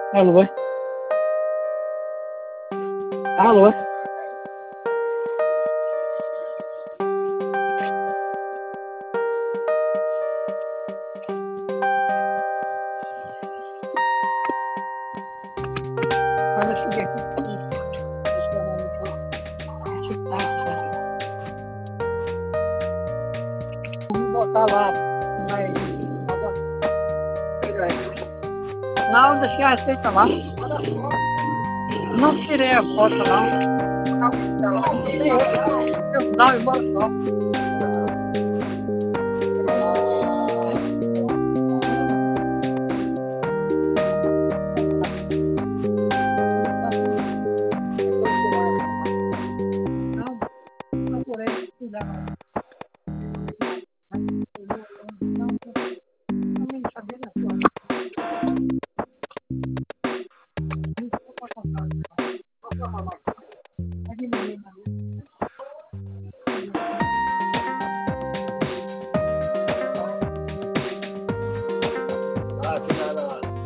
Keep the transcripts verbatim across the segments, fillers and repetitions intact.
Alô? Alô? Olha, eu cheguei aqui. Vou botar lá, mas... Não, deixei a receita lá. Não tirei a foto, não. Não, eu moro só. Não, procurei cuidar, não. Não sabia da sua. Ah, que nada.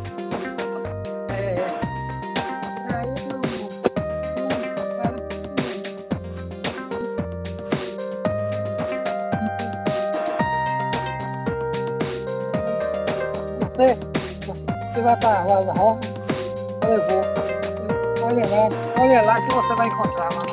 É, aí eu... Você, você vai para a Rosa Rosa? Eu vou. Olha lá, olha lá que você vai encontrar lá.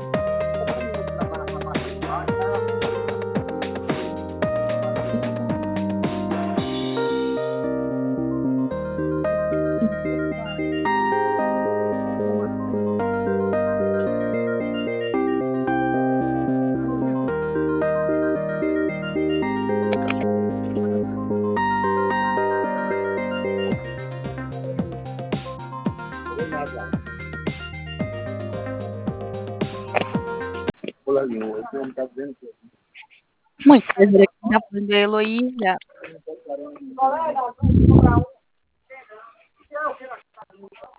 Fulaninho, esse homem tá dizendo que Muito prazer aqui na Banda Heloísa. Colega, vamos comprar um.